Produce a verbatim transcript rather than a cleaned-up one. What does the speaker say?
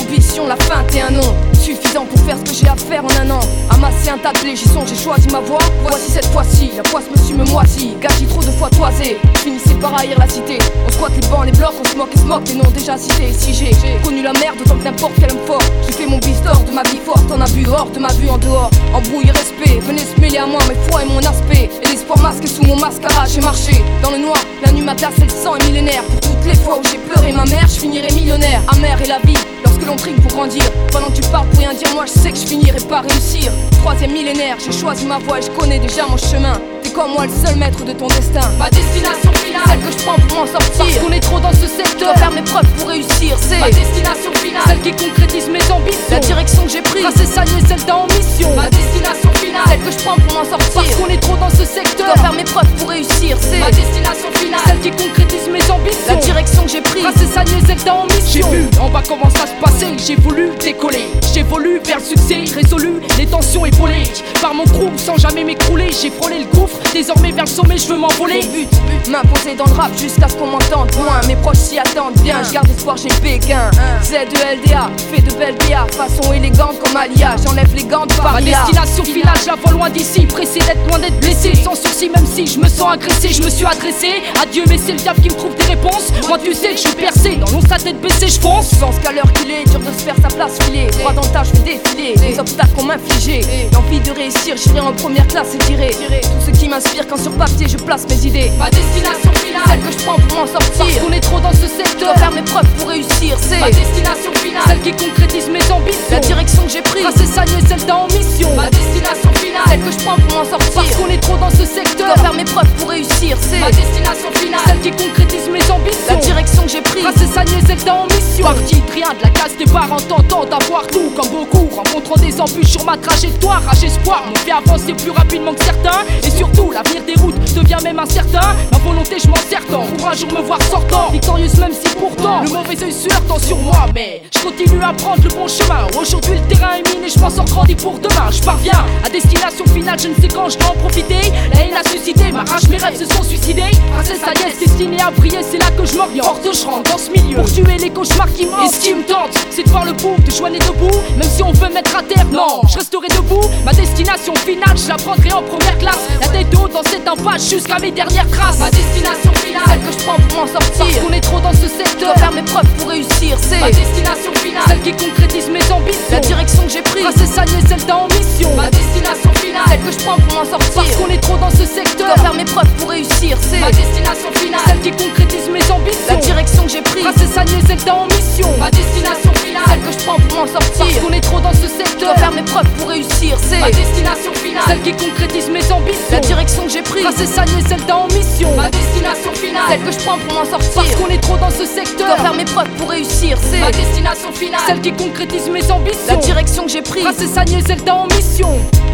l'ambition, la feinte et un nom suffisant pour faire ce que j'ai à faire en un an. Amasser un tas de blé, j'y songe, j'ai choisi ma voie. Voici cette fois-ci, la poisse me suit, me moisit. Gâchis trop de fois toisé, finissez par haïr la cité. On squatte les bancs, les blocs, on se moque et se moque des noms déjà cités. Si j'ai connu la merde autant que n'importe quel homme fort, j'ai fait mon bistort de ma vie forte, en abus hors de ma vue en dehors. Embrouille et respect, venez se mêler à moi, mes foi et mon aspect. Et l'espoir masqué sous mon mascara, j'ai marché dans le noir. La nuit m'a glacé, le sang est millénaire. Pour toutes les fois où j'ai pleuré ma mère, je finirai millionnaire. Amère est la vie, lorsque l'on trigue pour grandir. Pendant que tu parles pour rien dire, moi je sais que je finirai par réussir. Troisième millénaire, j'ai choisi ma voie et je connais déjà mon chemin. T'es comme moi le seul maître de ton destin. Ma destination finale, celle que je prends pour m'en sortir. Parce qu'on est trop dans ce secteur, faire mes preuves pour réussir. C'est ma destination finale, celle qui concrétise mes ambitions. La direction que j'ai prise, c'est ça et celle en mission. Ma destination finale, celle que je prends pour m'en sortir. Parce qu'on est trop dans ce secteur, faire mes preuves pour réussir. C'est ma destination finale, celle qui concrétise mes ambitions. La direction que j'ai prise, c'est ça et celle en mission. J'ai vu en bas comment ça se passait, j'ai voulu décoller. J'évolue vers le succès, résolu, les tensions épaulées. Par mon crew sans jamais m'écrouler, j'ai frôlé le gouffre. Désormais vers le sommet, je veux m'envoler. But, but, m'imposer dans le rap jusqu'à ce qu'on m'entende loin. Mes proches s'y attendent bien, je garde espoir, j'ai béguin. Z E L D A, fait de belles B A, façon élégante comme Alia. J'enlève les gants de Ma paria. destination finale, je la vois loin d'ici. Pressé d'être loin d'être blessé, sans sourcil même si je me sens agressé. Je me suis adressé à Dieu, mais c'est le diable qui me trouve des réponses. Moi tu sais que je suis percé, dans l'once sa tête baissée, je fonce. Je pense qu'à l'heure qu'il est, dur de se faire sa place filée. Droit dans le tas, je vais défiler les obstacles qu'on m'a infligés. L'envie de réussir, j'irai en première classe et tirer tout ce qui m'inspire quand sur papier je place mes idées. Ma destination finale, celle que je prends pour m'en sortir. Parce qu'on est trop dans ce secteur, faire mes preuves pour réussir. C'est ma destination finale, celle qui concrétise mes ambitions. La direction que j'ai prise, c'est ça et celle en mission. Ma destination finale, celle que je prends pour m'en sortir. Parce qu'on est trop dans ce secteur, faire mes preuves pour réussir. C'est ma destination finale, celle qui concrétise mes ambitions. La direction que j'ai prise, c'est ça et celle en mission. Parti de rien, de la case des parents, tentant d'avoir tout comme beaucoup. Rencontrant des embûches sur ma trajectoire, rage espoir m'ont fait avancer plus rapidement que certains. Et surtout, l'avenir des routes devient même incertain. Ma volonté, je m'en sers tant pour un jour me voir sortant. Victorieuse même si pourtant le mauvais œil se heurtant sur moi. Mais je continue à prendre le bon chemin. Aujourd'hui le terrain est miné, je m'en sors grandi pour demain. Je parviens à destination finale, je ne sais quand je dois en profiter. La haine a suscité, ma rage, mes rêves se sont suicidés. Princesse Agnès destinée à briller, c'est là que je m'oriente. Forte je rentre dans ce milieu pour tuer les cauchemars qui mentent. Et ce qui me tente, c'est de voir le bout, de joindre debout. Même si on veut mettre à terre, non, je resterai debout. Ma destination finale, je la prendrai en première classe. La tête haute dans cette impasse jusqu'à mes dernières traces. Ma destination finale, celle que je prends pour m'en sortir. Parce qu'on est trop dans ce secteur, faire mes preuves pour réussir. C'est ma destination finale, celle qui concrétise mes ambitions. La direction que j'ai prise, c'est ça et celle en mission. Ma destination finale, celle que je prends pour m'en sortir. Parce qu'on est trop dans ce secteur, faire mes preuves pour réussir. C'est ma destination finale, celle qui concrétise mes ambitions. La direction que j'ai prise, c'est ça et celle en mission. Ma destination finale, celle que je prends pour m'en sortir. Parce qu'on est trop dans ce secteur, faire mes preuves pour réussir. C'est ma destination finale, celle qui concrétise mes ambitions. La direction que j'ai prise, c'est ça et celle en mission. Ma destination finale, celle que je prends pour m'en sortir. Parce qu'on est trop dans ce secteur, faire mes preuves pour réussir. C'est ma destination finale, celle qui concrétise mes ambitions. La direction que j'ai prise, c'est ça et celle en mission.